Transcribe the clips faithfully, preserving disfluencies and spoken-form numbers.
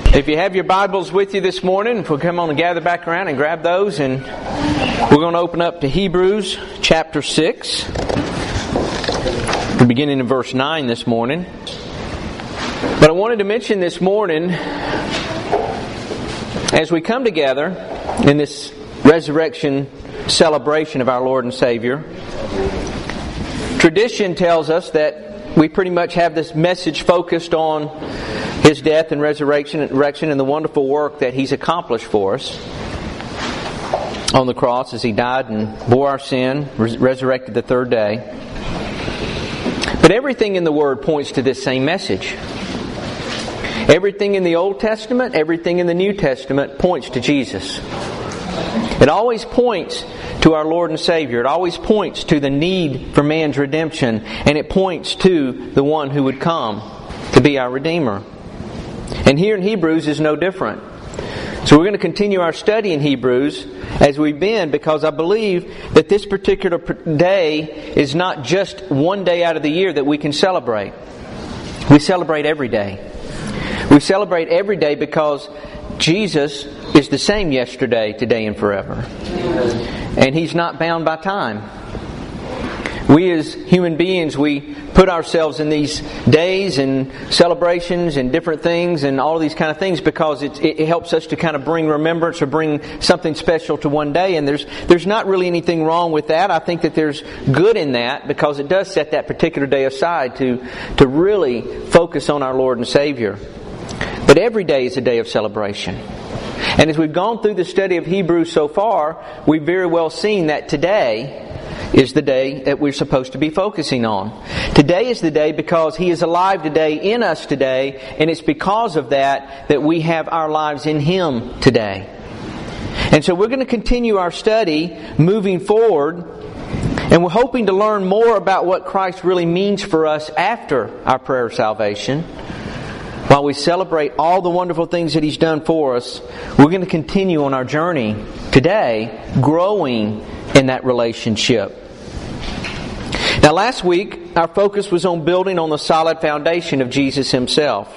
If you have your Bibles with you this morning, if we'll come on and gather back around and grab those, and we're going to open up to Hebrews chapter six. We're beginning in verse nine this morning. But I wanted to mention this morning, as we come together in this resurrection celebration of our Lord and Savior, tradition tells us that we pretty much have this message focused on His death and resurrection and the wonderful work that He's accomplished for us on the cross as He died and bore our sin, res- resurrected the third day. But everything in the Word points to this same message. Everything in the Old Testament, everything in the New Testament points to Jesus. It always points to our Lord and Savior. It always points to the need for man's redemption, and it points to the one who would come to be our Redeemer. And here in Hebrews is no different. So we're going to continue our study in Hebrews as we've been, because I believe that this particular day is not just one day out of the year that we can celebrate. We celebrate every day. We celebrate every day because Jesus is the same yesterday, today, and forever. And He's not bound by time. We as human beings, we put ourselves in these days and celebrations and different things and all of these kind of things because it, it helps us to kind of bring remembrance or bring something special to one day. And there's there's not really anything wrong with that. I think that there's good in that because it does set that particular day aside to, to really focus on our Lord and Savior. But every day is a day of celebration. And as we've gone through the study of Hebrews so far, we've very well seen that today is the day that we're supposed to be focusing on. Today is the day because He is alive today in us today, and it's because of that that we have our lives in Him today. And so we're going to continue our study moving forward, and we're hoping to learn more about what Christ really means for us after our prayer of salvation. While we celebrate all the wonderful things that He's done for us, we're going to continue on our journey today, growing in that relationship. Now, last week, our focus was on building on the solid foundation of Jesus Himself.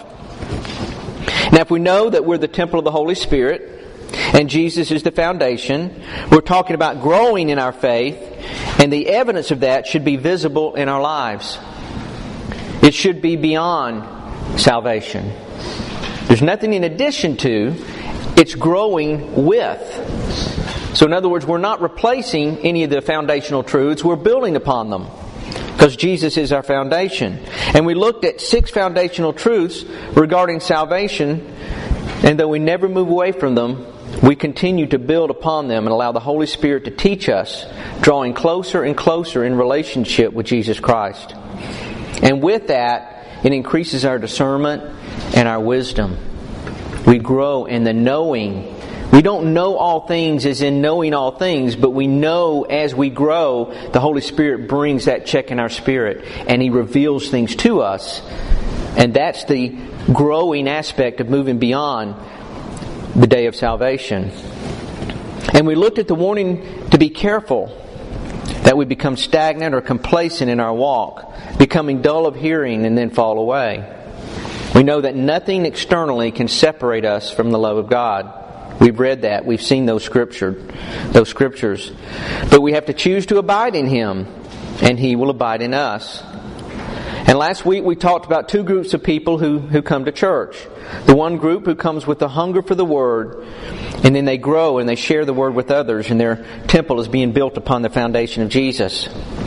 Now, if we know that we're the temple of the Holy Spirit, and Jesus is the foundation, we're talking about growing in our faith, and the evidence of that should be visible in our lives. It should be beyond salvation. There's nothing in addition to, it's growing with. So in other words, we're not replacing any of the foundational truths, we're building upon them. Because Jesus is our foundation. And we looked at six foundational truths regarding salvation, and though we never move away from them, we continue to build upon them and allow the Holy Spirit to teach us, drawing closer and closer in relationship with Jesus Christ. And with that, it increases our discernment and our wisdom. We grow in the knowing. We don't know all things as in knowing all things, but we know as we grow, the Holy Spirit brings that check in our spirit, and He reveals things to us. And that's the growing aspect of moving beyond the day of salvation. And we looked at the warning to be careful that we become stagnant or complacent in our walk, becoming dull of hearing and then fall away. We know that nothing externally can separate us from the love of God. We've read that. We've seen those scripture, those scriptures. But we have to choose to abide in Him, and He will abide in us. And last week we talked about two groups of people who, who come to church. The one group who comes with the hunger for the Word, and then they grow and they share the Word with others, and their temple is being built upon the foundation of Jesus.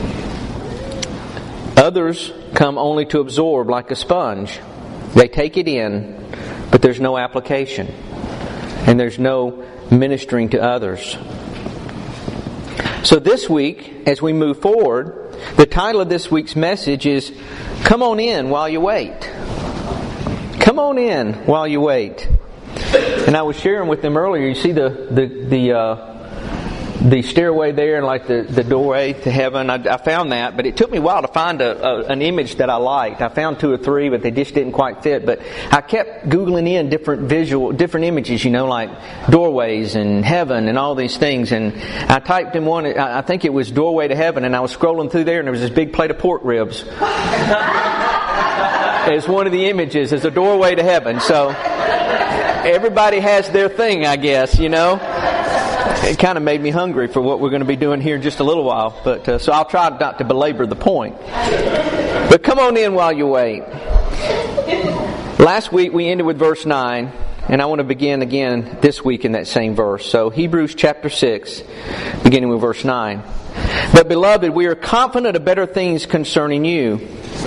Others come only to absorb like a sponge. They take it in, but there's no application. And there's no ministering to others. So this week, as we move forward, the title of this week's message is, Come on in while you wait. Come on in while you wait. And I was sharing with them earlier, you see the the the uh, the stairway there and like the, the doorway to heaven. I, I found that, but it took me a while to find a, a, an image that I liked. I found two or three, but they just didn't quite fit. But I kept Googling in different visual, different images, you know, like doorways and heaven and all these things. And I typed in one, I think it was doorway to heaven, and I was scrolling through there and there was this big plate of pork ribs. As one of the images, as a doorway to heaven. So everybody has their thing, I guess, you know. It kind of made me hungry for what we're going to be doing here in just a little while. But uh, so I'll try not to belabor the point. But come on in while you wait. Last week we ended with verse nine. And I want to begin again this week in that same verse. So Hebrews chapter six, beginning with verse nine. But beloved, we are confident of better things concerning you.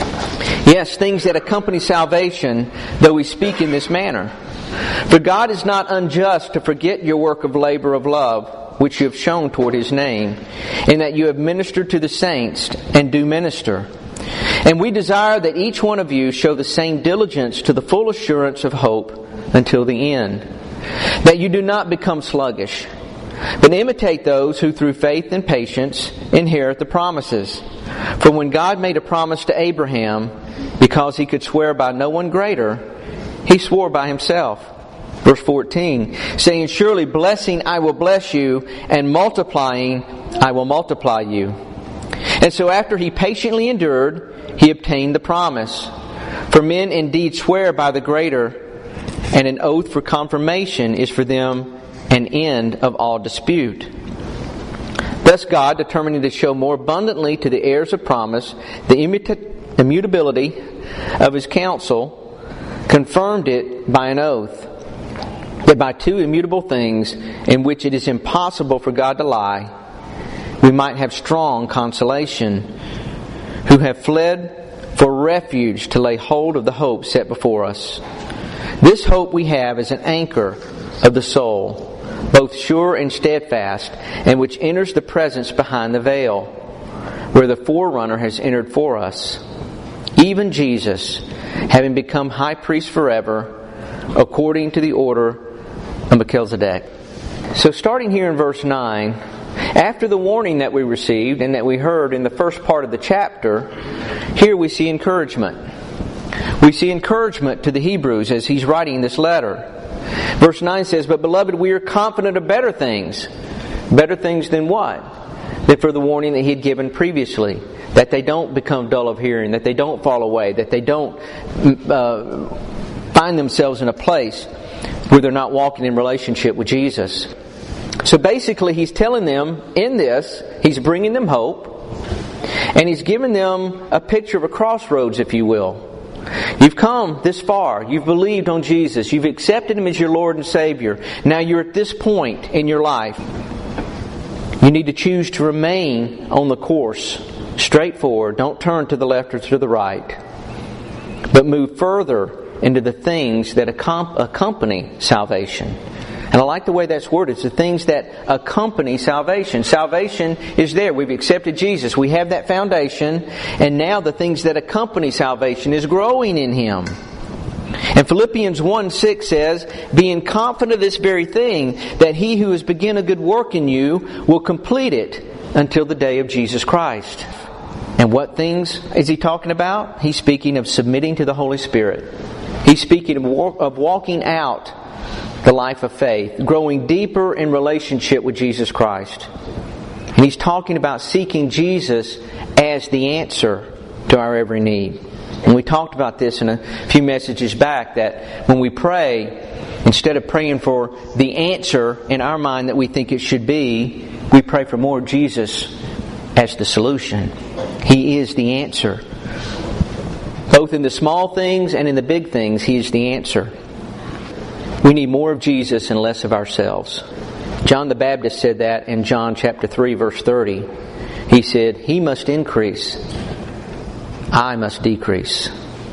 Yes, things that accompany salvation, though we speak in this manner. For God is not unjust to forget your work of labor of love, which you have shown toward His name, in that you have ministered to the saints and do minister. And we desire that each one of you show the same diligence to the full assurance of hope until the end, that you do not become sluggish, but imitate those who through faith and patience inherit the promises. For when God made a promise to Abraham, because He could swear by no one greater, He swore by Himself. Verse fourteen, saying, surely blessing I will bless you, and multiplying I will multiply you. And so after He patiently endured, He obtained the promise. For men indeed swear by the greater, and an oath for confirmation is for them an end of all dispute. Thus God, determining to show more abundantly to the heirs of promise the immuta- immutability of His counsel, confirmed it by an oath, that by two immutable things in which it is impossible for God to lie, we might have strong consolation, who have fled for refuge to lay hold of the hope set before us. This hope we have as an anchor of the soul, both sure and steadfast, and which enters the presence behind the veil, where the forerunner has entered for us, even Jesus, having become high priest forever, according to the order of Melchizedek. So starting here in verse nine, after the warning that we received and that we heard in the first part of the chapter, here we see encouragement. We see encouragement to the Hebrews as he's writing this letter. Verse nine says, but beloved, we are confident of better things. Better things than what? Than for the warning that he had given previously. That they don't become dull of hearing, that they don't fall away, that they don't uh, find themselves in a place where they're not walking in relationship with Jesus. So basically he's telling them in this, he's bringing them hope, and he's giving them a picture of a crossroads, if you will. You've come this far. You've believed on Jesus. You've accepted Him as your Lord and Savior. Now you're at this point in your life. You need to choose to remain on the course, straight forward. Don't turn to the left or to the right, but move further into the things that accompany salvation. And I like the way that's worded. It's the things that accompany salvation. Salvation is there. We've accepted Jesus. We have that foundation. And now the things that accompany salvation is growing in Him. And Philippians one six says, being confident of this very thing, that He who has begun a good work in you will complete it until the day of Jesus Christ. And what things is he talking about? He's speaking of submitting to the Holy Spirit. He's speaking of walking out the life of faith, growing deeper in relationship with Jesus Christ. And he's talking about seeking Jesus as the answer to our every need. And we talked about this in a few messages back, that when we pray, instead of praying for the answer in our mind that we think it should be, we pray for more of Jesus as the solution. He is the answer. Both in the small things and in the big things, He is the answer. We need more of Jesus and less of ourselves. John the Baptist said that in John chapter three, verse thirty. He said, He must increase, I must decrease.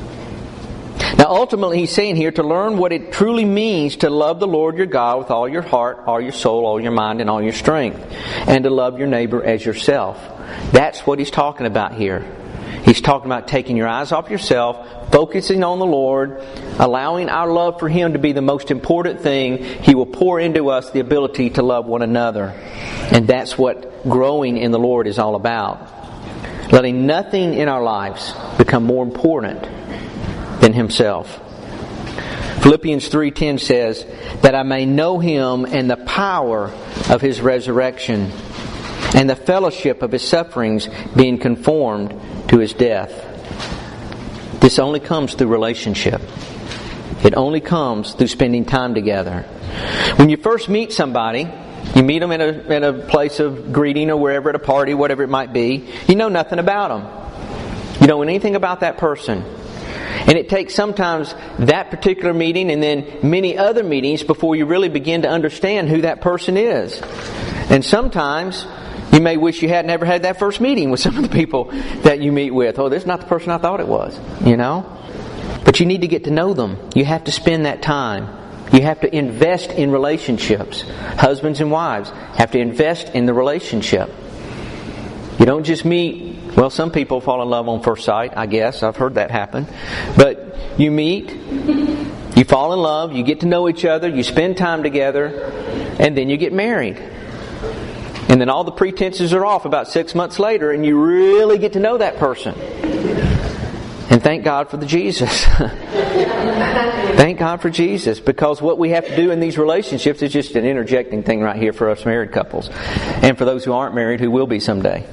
Now ultimately he's saying here to learn what it truly means to love the Lord your God with all your heart, all your soul, all your mind, and all your strength. And to love your neighbor as yourself. That's what he's talking about here. He's talking about taking your eyes off yourself, focusing on the Lord, allowing our love for Him to be the most important thing. He will pour into us the ability to love one another. And that's what growing in the Lord is all about. Letting nothing in our lives become more important than Himself. Philippians three ten says, that I may know Him and the power of His resurrection, and the fellowship of His sufferings, being conformed to His death. This only comes through relationship. It only comes through spending time together. When you first meet somebody, you meet them in a, in a place of greeting or wherever, at a party, whatever it might be, you know nothing about them. You don't know anything about that person. And it takes sometimes that particular meeting and then many other meetings before you really begin to understand who that person is. And sometimes you may wish you hadn't ever had that first meeting with some of the people that you meet with. Oh, this is not the person I thought it was, you know? But you need to get to know them. You have to spend that time. You have to invest in relationships. Husbands and wives have to invest in the relationship. You don't just meet. Well, some people fall in love on first sight, I guess. I've heard that happen. But you meet, you fall in love, you get to know each other, you spend time together, and then you get married. And then all the pretenses are off about six months later, and you really get to know that person. And thank God for the Jesus. Thank God for Jesus. Because what we have to do in these relationships is just an interjecting thing right here for us married couples. And for those who aren't married, who will be someday.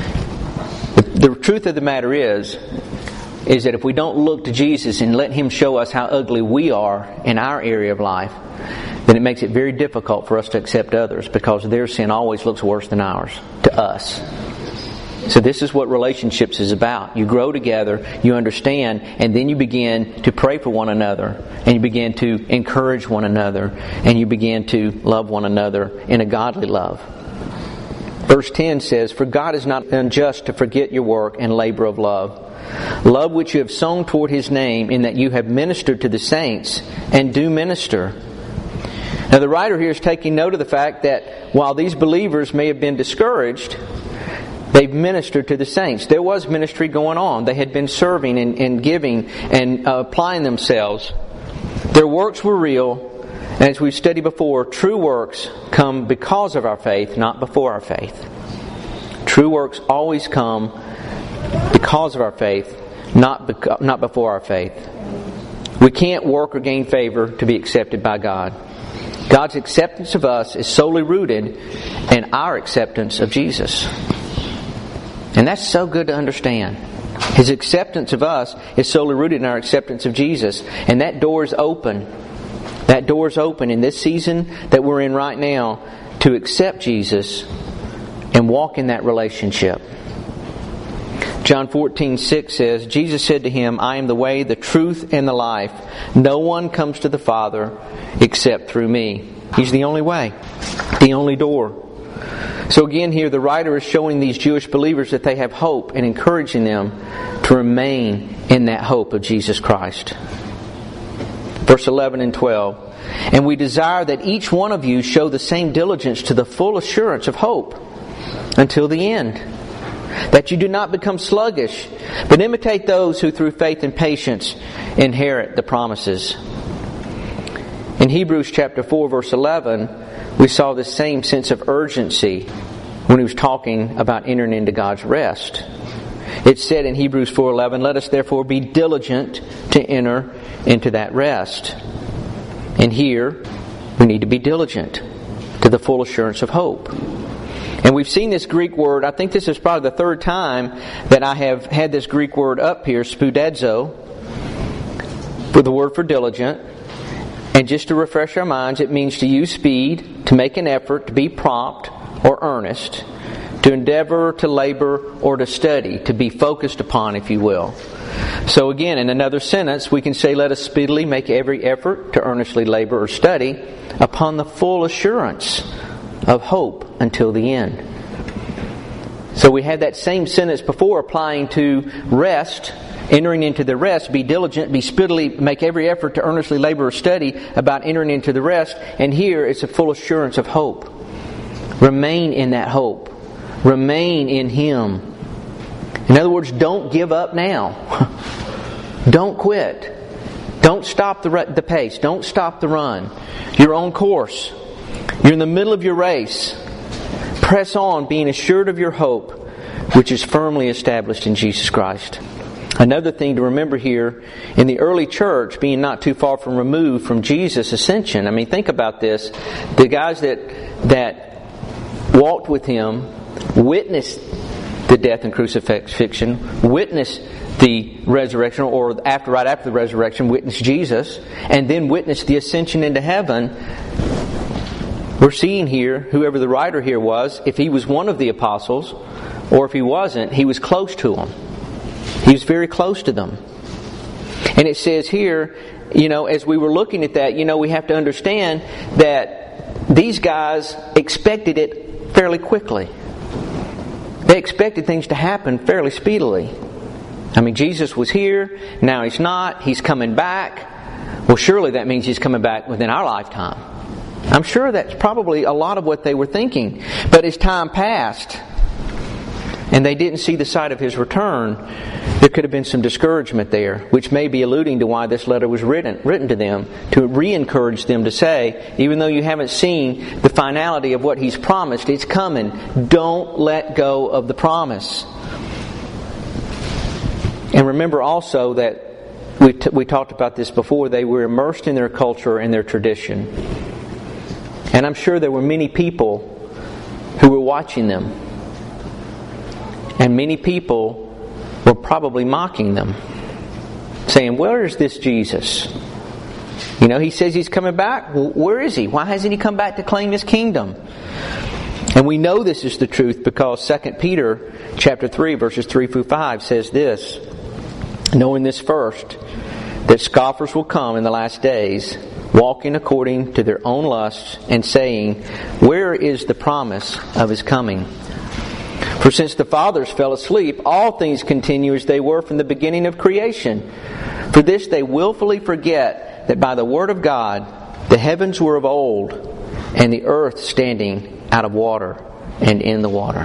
The truth of the matter is, is that if we don't look to Jesus and let Him show us how ugly we are in our area of life, then it makes it very difficult for us to accept others, because their sin always looks worse than ours to us. So this is what relationships is about. You grow together, you understand, and then you begin to pray for one another, and you begin to encourage one another, and you begin to love one another in a godly love. Verse ten says, "For God is not unjust to forget your work and labor of love, love which you have sown toward His name, in that you have ministered to the saints and do minister." Now the writer here is taking note of the fact that while these believers may have been discouraged, they've ministered to the saints. There was ministry going on. They had been serving and, and giving and uh, applying themselves. Their works were real. And as we've studied before, true works come because of our faith, not before our faith. True works always come because of our faith, not beco- not before our faith. We can't work or gain favor to be accepted by God. God's acceptance of us is solely rooted in our acceptance of Jesus. And that's so good to understand. His acceptance of us is solely rooted in our acceptance of Jesus. And that door is open. That door is open in this season that we're in right now to accept Jesus and walk in that relationship. John fourteen six says, Jesus said to him, "I am the way, the truth, and the life. No one comes to the Father except through me." He's the only way, the only door. So again here the writer is showing these Jewish believers that they have hope and encouraging them to remain in that hope of Jesus Christ. Verse eleven and twelve. "And we desire that each one of you show the same diligence to the full assurance of hope until the end, that you do not become sluggish, but imitate those who through faith and patience inherit the promises." In Hebrews chapter four verse eleven, we saw the same sense of urgency when he was talking about entering into God's rest. It said in Hebrews four eleven, "Let us therefore be diligent to enter into that rest." And here, we need to be diligent to the full assurance of hope. And we've seen this Greek word, I think this is probably the third time that I have had this Greek word up here, spoudazo, for the word for diligent. And just to refresh our minds, it means to use speed, to make an effort, to be prompt or earnest, to endeavor, to labor, or to study, to be focused upon, if you will. So again, in another sentence, we can say, let us speedily make every effort to earnestly labor or study upon the full assurance of hope until the end. So we had that same sentence before applying to rest, entering into the rest, be diligent, be speedily, make every effort to earnestly labor or study about entering into the rest. And here it's a full assurance of hope. Remain in that hope. Remain in Him. In other words, don't give up now. Don't quit. Don't stop the, the pace. Don't stop the run. You're on course. You're in the middle of your race. Press on, being assured of your hope, which is firmly established in Jesus Christ. Another thing to remember here, in the early church, being not too far from removed from Jesus' ascension. I mean, think about this. The guys that that walked with Him, witnessed the death and crucifixion, witnessed the resurrection, or after right after the resurrection, witnessed Jesus, and then witnessed the ascension into heaven. We're seeing here, whoever the writer here was, if he was one of the apostles, or if he wasn't, he was close to them. He was very close to them. And it says here, you know, as we were looking at that, you know, we have to understand that these guys expected it fairly quickly. They expected things to happen fairly speedily. I mean, Jesus was here, now He's not, He's coming back. Well, surely that means He's coming back within our lifetime. I'm sure that's probably a lot of what they were thinking. But as time passed, and they didn't see the sight of His return, there could have been some discouragement there, which may be alluding to why this letter was written, written to them, to re-encourage them to say, even though you haven't seen the finality of what He's promised, it's coming. Don't let go of the promise. And remember also that we, t- we talked about this before, they were immersed in their culture and their tradition. And I'm sure there were many people who were watching them. And many people were probably mocking them, saying, where is this Jesus? You know, He says He's coming back. Well, where is He? Why hasn't He come back to claim His kingdom? And we know this is the truth because Second Peter chapter three, verses three through five says this, knowing this first, that scoffers will come in the last days, walking according to their own lusts, and saying, where is the promise of His coming? For since the fathers fell asleep, all things continue as they were from the beginning of creation. For this they willfully forget that by the word of God the heavens were of old, and the earth standing out of water and in the water.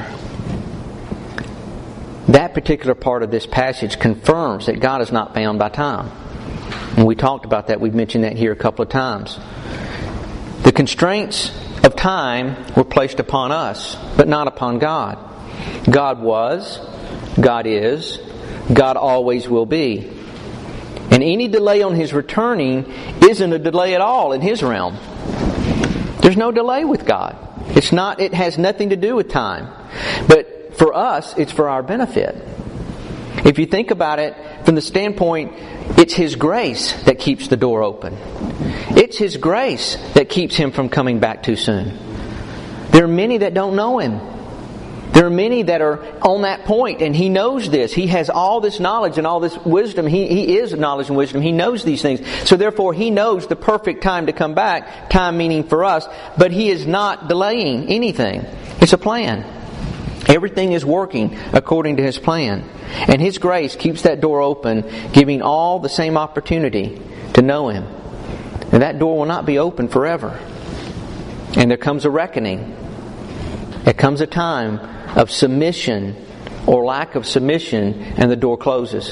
That particular part of this passage confirms that God is not bound by time. And we talked about that. We've mentioned that here a couple of times. The constraints of time were placed upon us, but not upon God. God was, God is, God always will be. And any delay on His returning isn't a delay at all in His realm. There's no delay with God. It's not, it has nothing to do with time. But for us, it's for our benefit. If you think about it from the standpoint, it's His grace that keeps the door open. It's His grace that keeps Him from coming back too soon. There are many that don't know Him. There are many that are on that point, and He knows this. He has all this knowledge and all this wisdom. He, he is knowledge and wisdom. He knows these things. So therefore, He knows the perfect time to come back, time meaning for us, but He is not delaying anything. It's a plan. Everything is working according to His plan. And His grace keeps that door open, giving all the same opportunity to know Him. And that door will not be open forever. And there comes a reckoning. There comes a time of submission or lack of submission, and the door closes.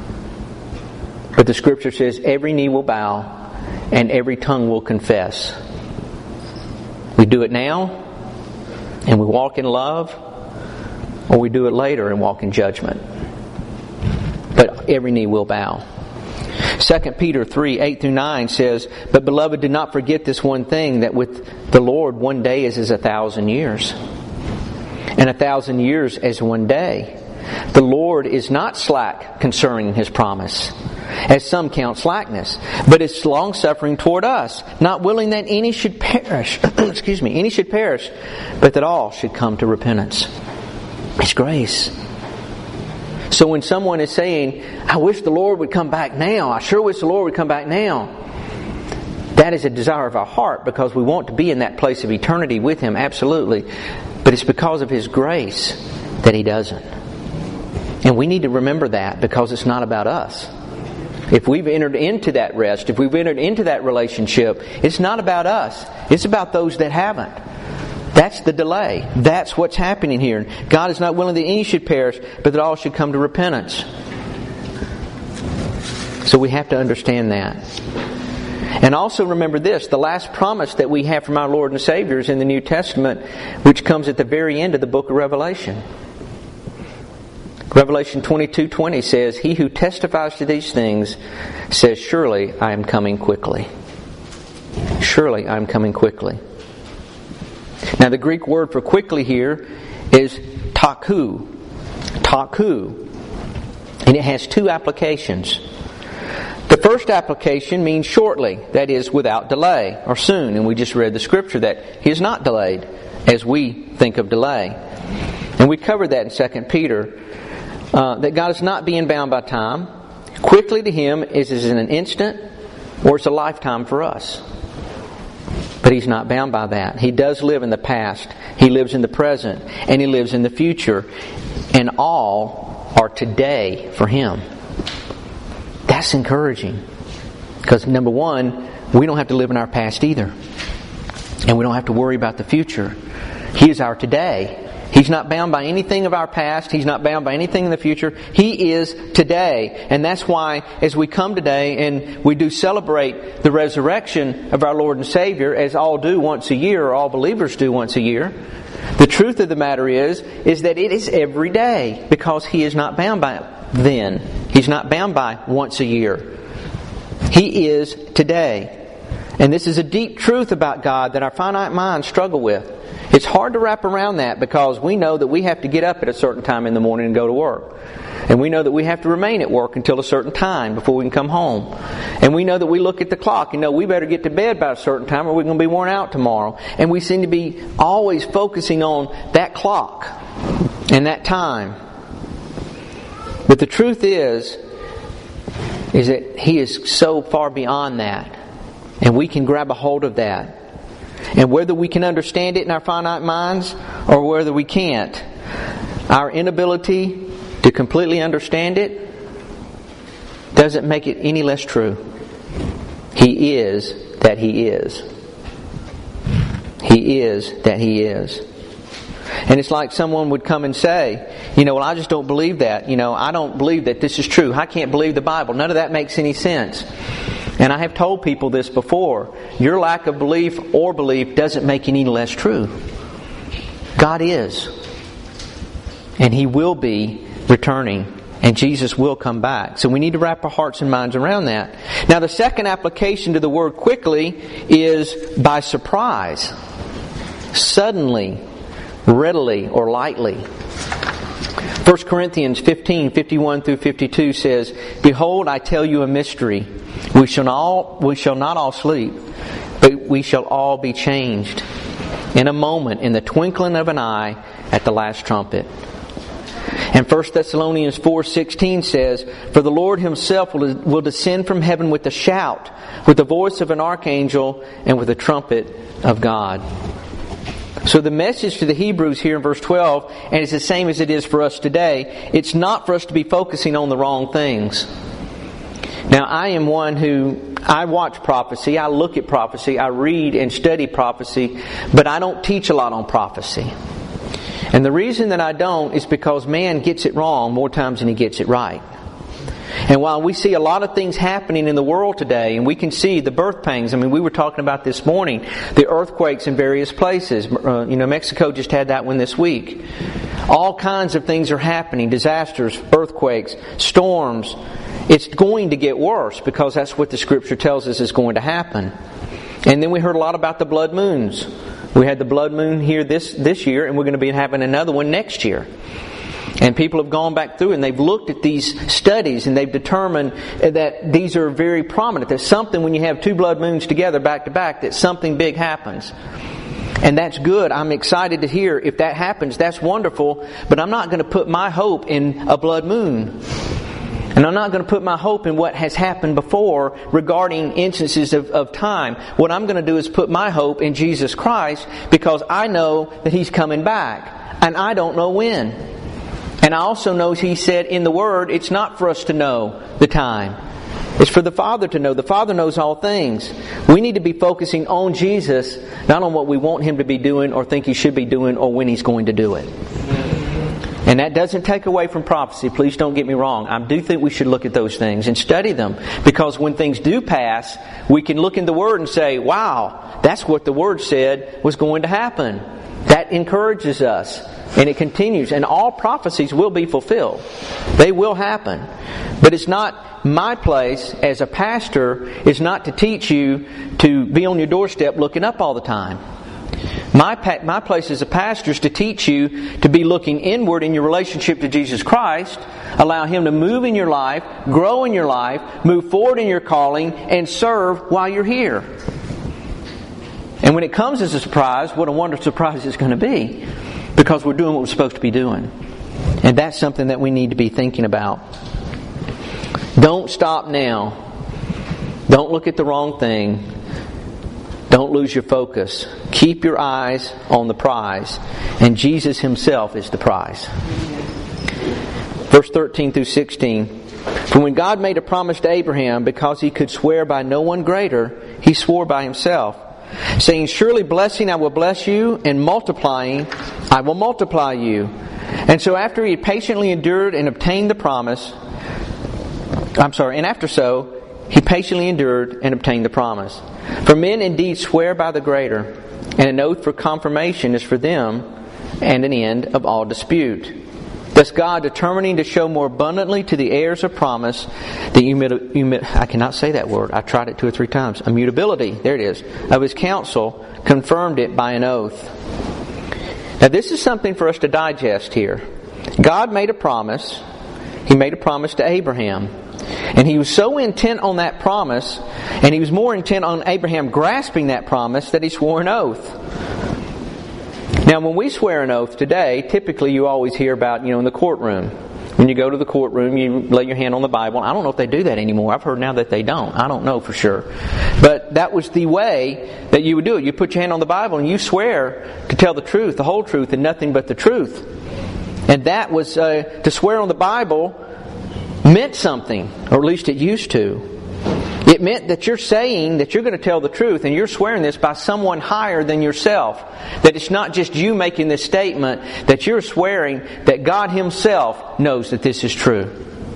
But the Scripture says every knee will bow and every tongue will confess. We do it now and we walk in love, or we do it later and walk in judgment. But every knee will bow. Second Peter three, eight through nine says, but beloved, do not forget this one thing, that with the Lord one day is as a thousand years, and a thousand years as one day. The Lord is not slack concerning His promise, as some count slackness, but is long-suffering toward us, not willing that any should perish, excuse me, any should perish, but that all should come to repentance. It's grace. So when someone is saying, I wish the Lord would come back now, I sure wish the Lord would come back now, that is a desire of our heart, because we want to be in that place of eternity with Him, absolutely. But it's because of His grace that He doesn't. And we need to remember that, because it's not about us. If we've entered into that rest, if we've entered into that relationship, it's not about us. It's about those that haven't. That's the delay. That's what's happening here. God is not willing that any should perish, but that all should come to repentance. So we have to understand that. And also remember this, the last promise that we have from our Lord and Savior is in the New Testament, which comes at the very end of the book of Revelation. Revelation twenty-two twenty says, He who testifies to these things says, surely I am coming quickly. Surely I am coming quickly. Now the Greek word for quickly here is taku. Taku. And it has two applications. The first application means shortly, that is, without delay, or soon. And we just read the scripture that He is not delayed, as we think of delay. And we covered that in Second Peter, uh, that God is not being bound by time. Quickly to Him is, is in an instant, or it's a lifetime for us. But He's not bound by that. He does live in the past, He lives in the present, and He lives in the future. And all are today for Him. That's encouraging. Because number one, we don't have to live in our past either. And we don't have to worry about the future. He is our today. He's not bound by anything of our past. He's not bound by anything in the future. He is today. And that's why as we come today and we do celebrate the resurrection of our Lord and Savior, as all do once a year, or all believers do once a year, the truth of the matter is, is that it is every day, because He is not bound by then. He's not bound by once a year. He is today. And this is a deep truth about God that our finite minds struggle with. It's hard to wrap around that, because we know that we have to get up at a certain time in the morning and go to work. And we know that we have to remain at work until a certain time before we can come home. And we know that we look at the clock and know we better get to bed by a certain time or we're going to be worn out tomorrow. And we seem to be always focusing on that clock and that time. But the truth is, is that He is so far beyond that. And we can grab a hold of that. And whether we can understand it in our finite minds or whether we can't, our inability to completely understand it doesn't make it any less true. He is that He is. He is that He is. And it's like someone would come and say, you know, well, I just don't believe that. You know, I don't believe that this is true. I can't believe the Bible. None of that makes any sense. And I have told people this before. Your lack of belief or belief doesn't make it any less true. God is. And He will be returning. And Jesus will come back. So we need to wrap our hearts and minds around that. Now the second application to the word quickly is by surprise. Suddenly, readily, or lightly. First Corinthians fifteen, fifty-one through fifty-two says, "Behold, I tell you a mystery. We shall all, we shall not all sleep, but we shall all be changed in a moment, in the twinkling of an eye, at the last trumpet." And First Thessalonians four sixteen says, "For the Lord Himself will, will descend from heaven with a shout, with the voice of an archangel, and with the trumpet of God." So the message to the Hebrews here in verse twelve, and it's the same as it is for us today, it's not for us to be focusing on the wrong things. Now, I am one who, I watch prophecy, I look at prophecy, I read and study prophecy, but I don't teach a lot on prophecy. And the reason that I don't is because man gets it wrong more times than he gets it right. And while we see a lot of things happening in the world today, and we can see the birth pangs, I mean, we were talking about this morning, the earthquakes in various places. Uh, you know, Mexico just had that one this week. All kinds of things are happening, disasters, earthquakes, storms. It's going to get worse because that's what the Scripture tells us is going to happen. And then we heard a lot about the blood moons. We had the blood moon here this, this year, and we're going to be having another one next year. And people have gone back through and they've looked at these studies and they've determined that these are very prominent. There's something when you have two blood moons together back to back that something big happens. And that's good. I'm excited to hear if that happens. That's wonderful. But I'm not going to put my hope in a blood moon. And I'm not going to put my hope in what has happened before regarding instances of, of time. What I'm going to do is put my hope in Jesus Christ, because I know that He's coming back. And I don't know when. And I also know He said in the Word, it's not for us to know the time. It's for the Father to know. The Father knows all things. We need to be focusing on Jesus, not on what we want Him to be doing or think He should be doing or when He's going to do it. And that doesn't take away from prophecy. Please don't get me wrong. I do think we should look at those things and study them. Because when things do pass, we can look in the Word and say, wow, that's what the Word said was going to happen. That encourages us. And it continues. And all prophecies will be fulfilled. They will happen. But it's not my place as a pastor is not to teach you to be on your doorstep looking up all the time. My pa- my place as a pastor is to teach you to be looking inward in your relationship to Jesus Christ, allow Him to move in your life, grow in your life, move forward in your calling, and serve while you're here. And when it comes as a surprise, what a wonderful surprise it's going to be, because we're doing what we're supposed to be doing. And that's something that we need to be thinking about. Don't stop now. Don't look at the wrong thing. Don't lose your focus. Keep your eyes on the prize. And Jesus Himself is the prize. Verse thirteen through sixteen. For when God made a promise to Abraham, because he could swear by no one greater, He swore by Himself, saying, surely blessing I will bless you, and multiplying I will multiply you. And so after he had patiently endured and obtained the promise, I'm sorry, and after so, he patiently endured and obtained the promise. For men indeed swear by the greater, and an oath for confirmation is for them, and an end of all dispute. Thus God, determining to show more abundantly to the heirs of promise the immut- immut- I cannot say that word. I tried it two or three times. Immutability, there it is, of His counsel, confirmed it by an oath. Now this is something for us to digest here. God made a promise. He made a promise to Abraham. And He was so intent on that promise, and He was more intent on Abraham grasping that promise, that He swore an oath. Now when we swear an oath today, typically you always hear about, you know, in the courtroom. When you go to the courtroom, you lay your hand on the Bible. I don't know if they do that anymore. I've heard now that they don't. I don't know for sure. But that was the way that you would do it. You put your hand on the Bible and you swear to tell the truth, the whole truth, and nothing but the truth. And that was, uh, to swear on the Bible meant something, or at least it used to. It meant that you're saying that you're going to tell the truth, and you're swearing this by someone higher than yourself. That it's not just you making this statement, that you're swearing that God Himself knows that this is true.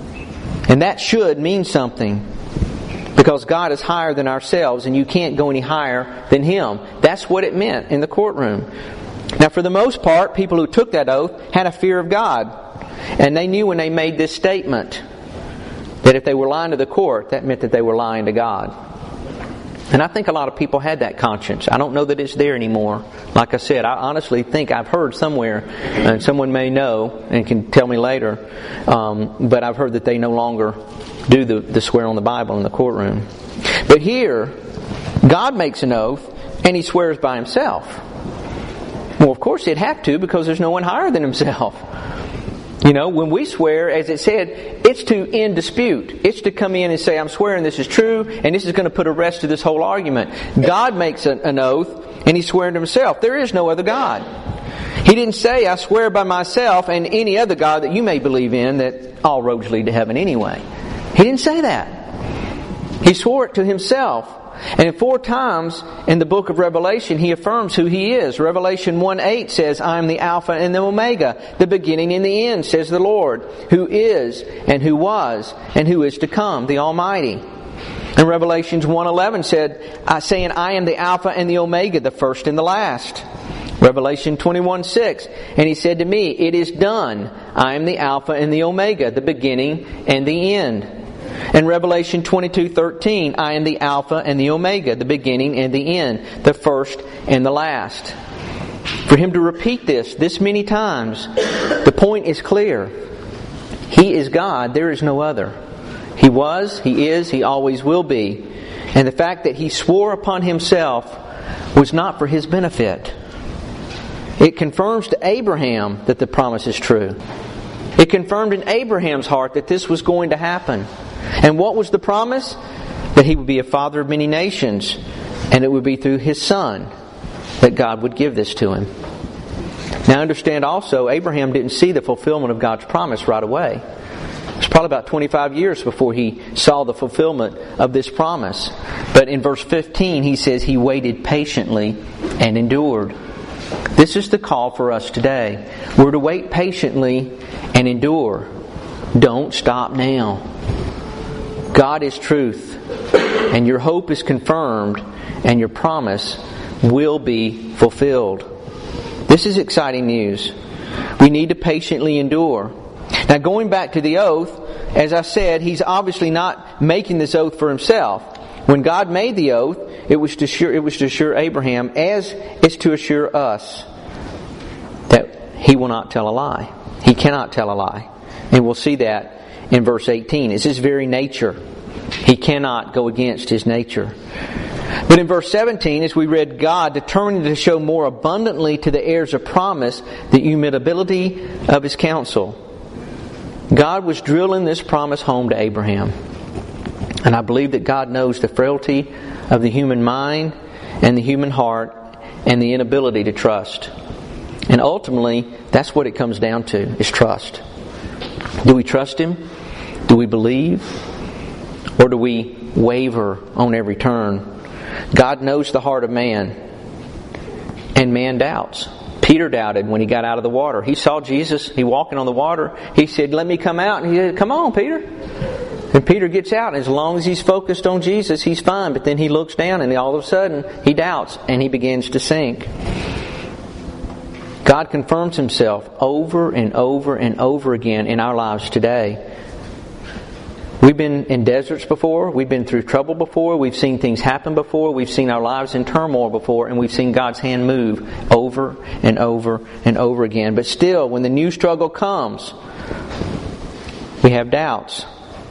And that should mean something, because God is higher than ourselves, and you can't go any higher than Him. That's what it meant in the courtroom. Now for the most part, people who took that oath had a fear of God. And they knew when they made this statement that if they were lying to the court, that meant that they were lying to God. And I think a lot of people had that conscience. I don't know that it's there anymore. Like I said, I honestly think I've heard somewhere, and someone may know and can tell me later, um, but I've heard that they no longer do the, the swear on the Bible in the courtroom. But here, God makes an oath, and He swears by Himself. Well, of course He'd have to, because there's no one higher than Himself. You know, when we swear, as it said, it's to end dispute. It's to come in and say, I'm swearing this is true, and this is going to put a rest to this whole argument. God makes an, an oath, and He's swearing to Himself. There is no other God. He didn't say, I swear by myself and any other God that you may believe in, that all roads lead to heaven anyway. He didn't say that. He swore it to Himself. And four times in the book of Revelation, He affirms who He is. Revelation one eight says, I am the Alpha and the Omega, the beginning and the end, says the Lord, who is and who was and who is to come, the Almighty. And Revelations one eleven said, saying, I am the Alpha and the Omega, the first and the last. Revelation twenty-one six, and He said to me, it is done. I am the Alpha and the Omega, the beginning and the end. And Revelation twenty-two thirteen, I am the Alpha and the Omega, the beginning and the end, the first and the last. For Him to repeat this this many times, the point is clear. He is God, there is no other. He was, He is, He always will be. And the fact that He swore upon Himself was not for His benefit. It confirms to Abraham that the promise is true. It confirmed in Abraham's heart that this was going to happen. And what was the promise? That he would be a father of many nations, and it would be through his son that God would give this to him. Now understand also, Abraham didn't see the fulfillment of God's promise right away. It was probably about twenty-five years before he saw the fulfillment of this promise. But in verse fifteen, he says he waited patiently and endured. This is the call for us today. We're to wait patiently and endure. Don't stop now. God is truth, and your hope is confirmed, and your promise will be fulfilled. This is exciting news. We need to patiently endure. Now, going back to the oath, as I said, he's obviously not making this oath for himself. When God made the oath, it was to assure, it was to assure Abraham, as it's to assure us, that he will not tell a lie. He cannot tell a lie. And we'll see that in verse eighteen. It's his very nature. He cannot go against his nature. But in verse seventeen, as we read, God determined to show more abundantly to the heirs of promise the immutability of His counsel. God was drilling this promise home to Abraham. And I believe that God knows the frailty of the human mind and the human heart and the inability to trust. And ultimately, that's what it comes down to, is trust. Do we trust Him? Do we believe? Or do we waver on every turn? God knows the heart of man, and man doubts. Peter doubted when he got out of the water. He saw Jesus, he walking on the water. He said, "Let me come out." And he said, "Come on, Peter." And Peter gets out, and as long as he's focused on Jesus, he's fine. But then he looks down, and all of a sudden, he doubts, and he begins to sink. God confirms Himself over and over and over again in our lives today. We've been in deserts before. We've been through trouble before. We've seen things happen before. We've seen our lives in turmoil before. And we've seen God's hand move over and over and over again. But still, when the new struggle comes, we have doubts.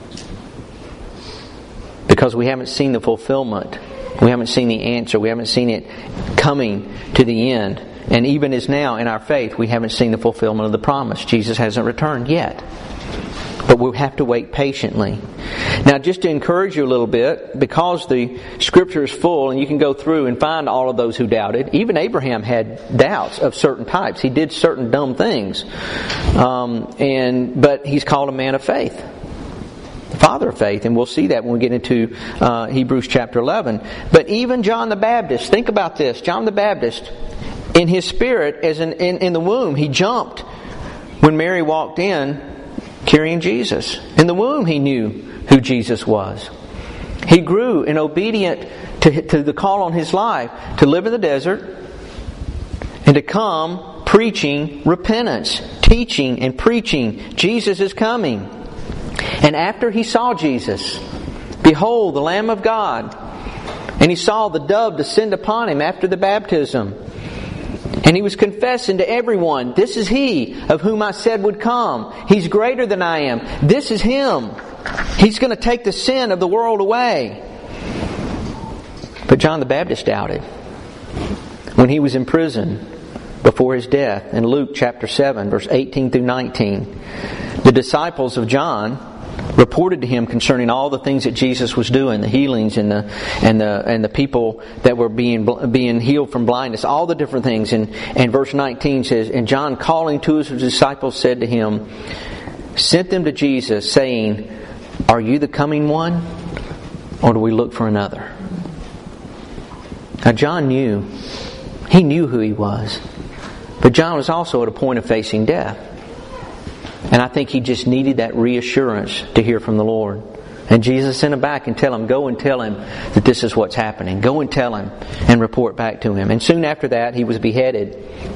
Because we haven't seen the fulfillment. We haven't seen the answer. We haven't seen it coming to the end. And even as now in our faith, we haven't seen the fulfillment of the promise. Jesus hasn't returned yet. But we'll have to wait patiently. Now, just to encourage you a little bit, because the Scripture is full, and you can go through and find all of those who doubted. Even Abraham had doubts of certain types. He did certain dumb things. Um, and but he's called a man of faith. The father of faith. And we'll see that when we get into uh, Hebrews chapter eleven. But even John the Baptist, think about this. John the Baptist, in his spirit, as in, in, in the womb, he jumped when Mary walked in carrying Jesus. In the womb he knew who Jesus was. He grew in obedient to, to the call on his life to live in the desert and to come preaching repentance, teaching and preaching Jesus is coming. And after he saw Jesus, behold the Lamb of God, and he saw the dove descend upon him after the baptism. And he was confessing to everyone, "This is He of whom I said would come. He's greater than I am. This is Him. He's going to take the sin of the world away." But John the Baptist doubted. When he was in prison before his death, in Luke chapter seven, verse eighteen through nineteen, the disciples of John reported to him concerning all the things that Jesus was doing, the healings and the and the and the people that were being being healed from blindness, all the different things. And and verse nineteen says, "And John, calling two of his disciples, said to him, sent them to Jesus, saying, 'Are you the coming one, or do we look for another?'" Now John knew, he knew who he was, but John was also at a point of facing death. And I think he just needed that reassurance to hear from the Lord. And Jesus sent him back and tell him, "Go and tell him that this is what's happening. Go and tell him," and report back to him. And soon after that, he was beheaded.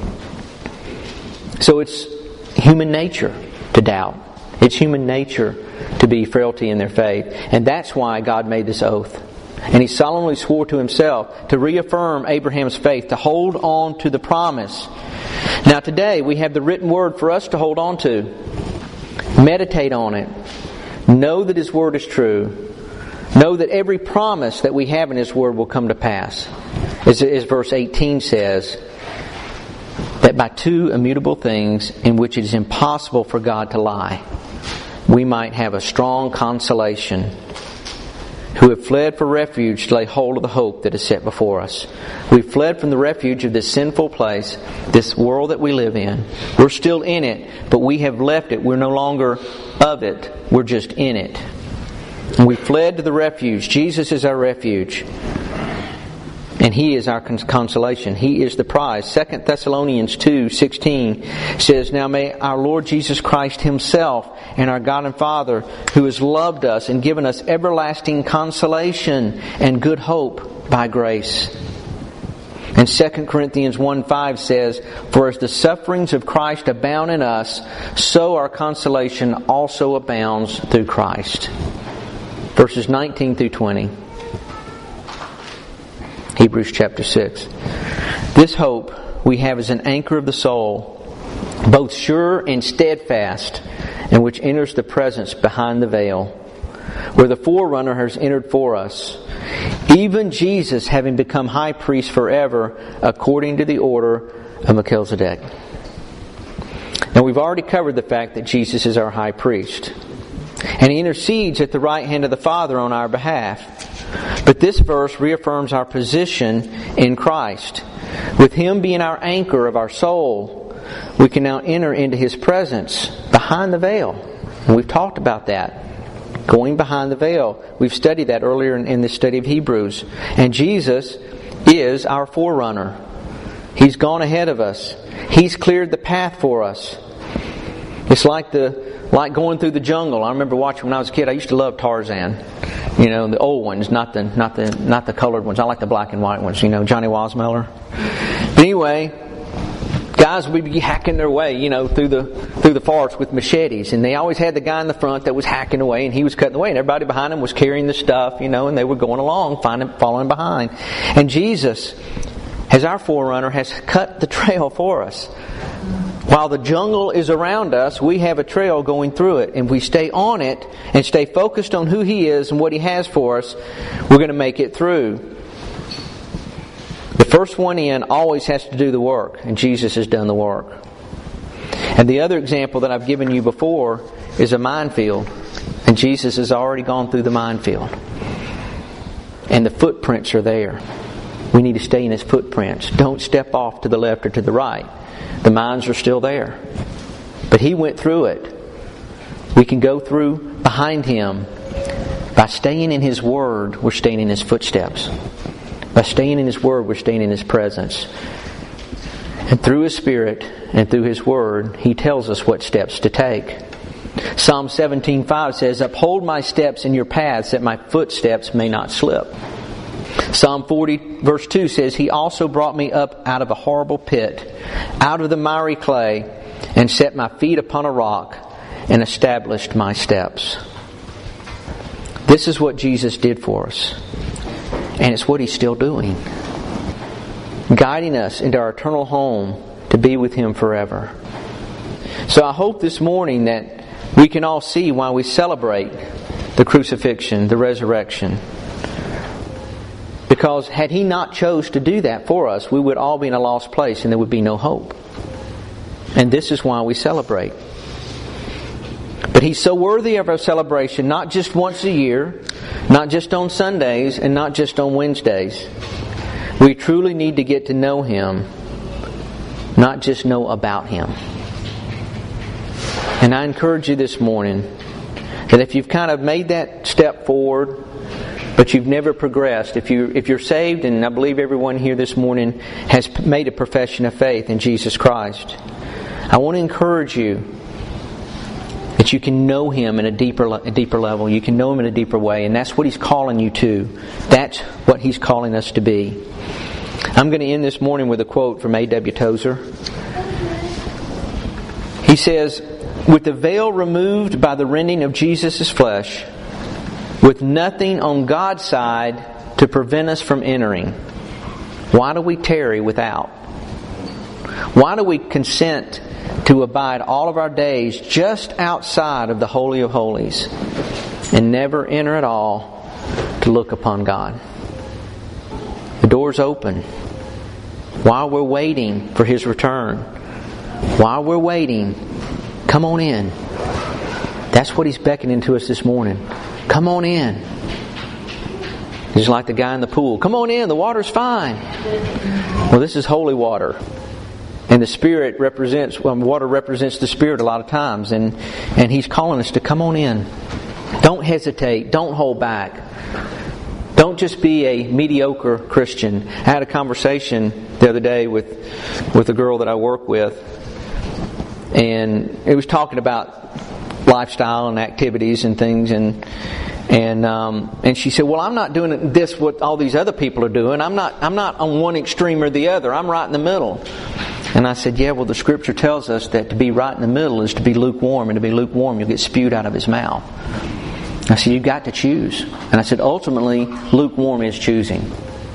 So it's human nature to doubt. It's human nature to be frailty in their faith. And that's why God made this oath. And He solemnly swore to Himself to reaffirm Abraham's faith, to hold on to the promise. Now today we have the written word for us to hold on to. Meditate on it. Know that His word is true. Know that every promise that we have in His word will come to pass. As, as verse eighteen says, that by two immutable things in which it is impossible for God to lie, we might have a strong consolation, who have fled for refuge to lay hold of the hope that is set before us. We've fled from the refuge of this sinful place, this world that we live in. We're still in it, but we have left it. We're no longer of it. We're just in it. And we fled to the refuge. Jesus is our refuge. And He is our consolation. He is the prize. Second Thessalonians two sixteen says, "Now may our Lord Jesus Christ Himself and our God and Father, who has loved us and given us everlasting consolation and good hope by grace." And Second Corinthians one five says, "For as the sufferings of Christ abound in us, so our consolation also abounds through Christ." Verses nineteen through twenty. Hebrews chapter six. This hope we have as an anchor of the soul, both sure and steadfast, and which enters the presence behind the veil, where the forerunner has entered for us, even Jesus having become high priest forever, according to the order of Melchizedek. Now, we've already covered the fact that Jesus is our high priest, and He intercedes at the right hand of the Father on our behalf. But this verse reaffirms our position in Christ. With Him being our anchor of our soul, we can now enter into His presence behind the veil. And we've talked about that. Going behind the veil. We've studied that earlier in, in the study of Hebrews. And Jesus is our forerunner. He's gone ahead of us. He's cleared the path for us. It's like the like going through the jungle. I remember watching when I was a kid. I used to love Tarzan. You know, the old ones, not the not the not the colored ones. I like the black and white ones. You know, Johnny Weissmuller. But anyway, guys would be hacking their way, you know, through the through the forest with machetes, and they always had the guy in the front that was hacking away, and he was cutting away, and everybody behind him was carrying the stuff, you know, and they were going along, finding, following behind. And Jesus, as our forerunner, has cut the trail for us. While the jungle is around us, we have a trail going through it. And if we stay on it and stay focused on who He is and what He has for us, we're going to make it through. The first one in always has to do the work, and Jesus has done the work. And the other example that I've given you before is a minefield, and Jesus has already gone through the minefield. And the footprints are there. We need to stay in His footprints. Don't step off to the left or to the right. The mines are still there. But He went through it. We can go through behind Him. By staying in His Word, we're staying in His footsteps. By staying in His Word, we're staying in His presence. And through His Spirit and through His Word, He tells us what steps to take. Psalm seventeen five says, "Uphold my steps in your paths, that my footsteps may not slip." Psalm forty verse two says, "He also brought me up out of a horrible pit, out of the miry clay, and set my feet upon a rock, and established my steps." This is what Jesus did for us. And it's what He's still doing. Guiding us into our eternal home to be with Him forever. So I hope this morning that we can all see why we celebrate the crucifixion, the resurrection. Because had He not chose to do that for us, we would all be in a lost place and there would be no hope. And this is why we celebrate. But He's so worthy of our celebration, not just once a year, not just on Sundays, and not just on Wednesdays. We truly need to get to know Him, not just know about Him. And I encourage you this morning that if you've kind of made that step forward, but you've never progressed, if you if you're saved, and I believe everyone here this morning has made a profession of faith in Jesus Christ, I want to encourage you that you can know Him in a deeper a deeper level. You can know Him in a deeper way, and that's what He's calling you to. That's what He's calling us to be. I'm going to end this morning with a quote from A W Tozer. He says, "With the veil removed by the rending of Jesus' flesh, with nothing on God's side to prevent us from entering, why do we tarry without? Why do we consent to abide all of our days just outside of the Holy of Holies and never enter at all to look upon God?" The door's open. While we're waiting for His return, while we're waiting, come on in. That's what He's beckoning to us this morning. Come on in. Just like the guy in the pool. Come on in, the water's fine. Well, this is holy water. And the Spirit represents, well, water represents the Spirit a lot of times. And, and He's calling us to come on in. Don't hesitate. Don't hold back. Don't just be a mediocre Christian. I had a conversation the other day with, with a girl that I work with. And it was talking about lifestyle and activities and things, and and um, and she said, "Well, I'm not doing this what all these other people are doing. I'm not I'm not on one extreme or the other. I'm right in the middle." And I said, "Yeah, well, the Scripture tells us that to be right in the middle is to be lukewarm, and to be lukewarm, you'll get spewed out of His mouth." I said, "You've got to choose." And I said, "Ultimately, lukewarm is choosing.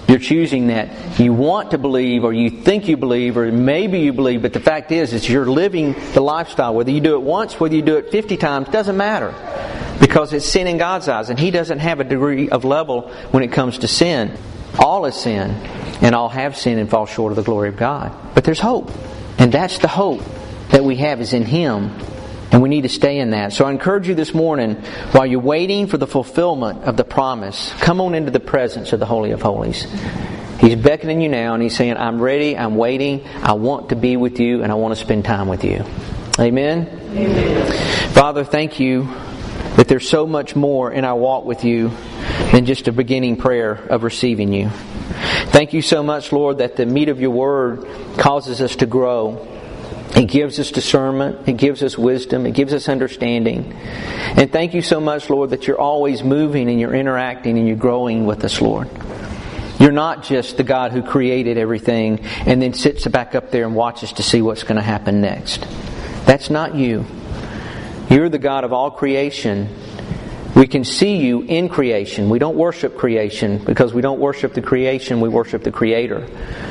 You're choosing that you want to believe, or you think you believe, or maybe you believe, but the fact is, is you're living the lifestyle. Whether you do it once, whether you do it fifty times, doesn't matter. Because it's sin in God's eyes, and He doesn't have a degree of level when it comes to sin. All is sin, and all have sinned and fall short of the glory of God. But there's hope. And that's the hope that we have, is in Him. And we need to stay in that. So I encourage you this morning, while you're waiting for the fulfillment of the promise, come on into the presence of the Holy of Holies. He's beckoning you now, and He's saying, I'm ready, I'm waiting, I want to be with you, and I want to spend time with you. Amen? Amen. Father, thank you that there's so much more in our walk with you than just a beginning prayer of receiving you. Thank you so much, Lord, that the meat of your Word causes us to grow. It gives us discernment. It gives us wisdom. It gives us understanding. And thank you so much, Lord, that you're always moving and you're interacting and you're growing with us, Lord. You're not just the God who created everything and then sits back up there and watches to see what's going to happen next. That's not you. You're the God of all creation. We can see you in creation. We don't worship creation because we don't worship the creation. We worship the Creator.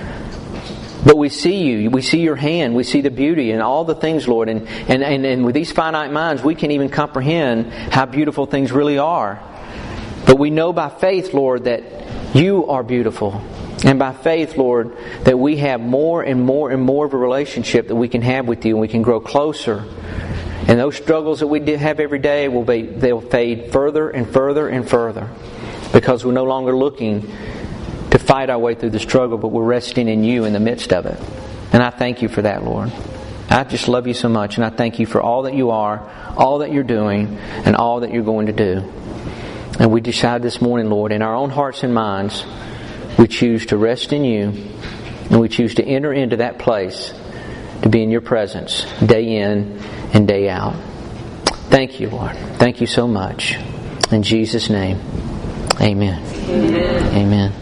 But we see you. We see your hand. We see the beauty and all the things, Lord. And, and, and, and with these finite minds, we can't even comprehend how beautiful things really are. But we know by faith, Lord, that you are beautiful. And by faith, Lord, that we have more and more and more of a relationship that we can have with you, and we can grow closer. And those struggles that we have every day, will be, they'll fade further and further and further. Because we're no longer looking to fight our way through the struggle, but we're resting in you in the midst of it. And I thank you for that, Lord. I just love you so much, and I thank you for all that you are, all that you're doing, and all that you're going to do. And we decide this morning, Lord, in our own hearts and minds, we choose to rest in you, and we choose to enter into that place to be in your presence day in and day out. Thank you, Lord. Thank you so much. In Jesus' name, amen. Amen. Amen.